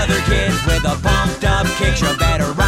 other kids with a pumped up kick. You better run.